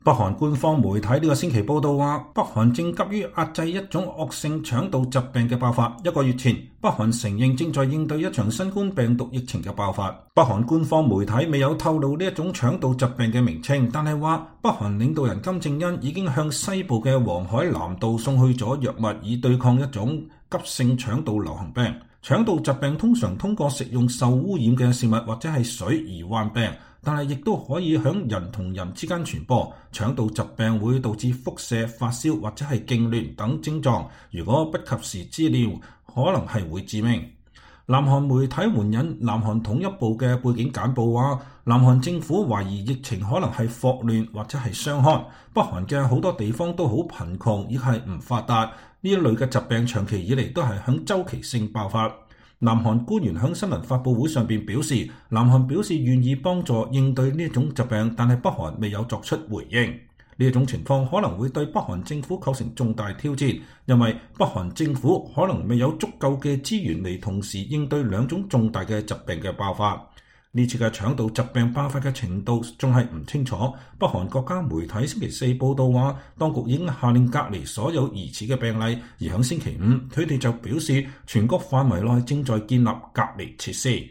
北韓官方媒體呢個星期報道話，北韓正急於壓制一種惡性腸道疾病嘅爆發。一個月前，北韓承認正在應對一場新冠病毒疫情嘅爆發。北韓官方媒體未有透露呢一種腸道疾病嘅名稱，但係話北韓領導人金正恩已經向西部嘅黃海南道送去咗藥物，以對抗一種急性腸道流行病。腸道疾病通常通過食用受污染嘅食物或者係水而患病，但係亦都可以響人同人之間傳播。腸道疾病會導致腹瀉、發燒或者係痙攣等症狀，如果不及時治療，可能係會致命。南韓媒體援引南韓統一部嘅背景簡報話，南韓政府懷疑疫情可能係霍亂或者係傷寒。北韓嘅好多地方都好貧窮，亦係唔發達，呢一類嘅疾病長期以嚟都係響週期性爆發。南韓官員喺新聞發佈會上邊表示，南韓表示願意幫助應對呢一種疾病，但係北韓未有作出回應。呢一種情況可能會對北韓政府構成重大挑戰，因為北韓政府可能未有足夠嘅資源嚟同時應對兩種重大嘅疾病嘅爆發。呢次嘅腸道疾病爆發嘅程度仲係唔清楚。北韓國家媒體星期四報道話，當局已經下令隔離所有疑似嘅病例，而喺星期五，佢哋就表示全國範圍內正在建立隔離設施。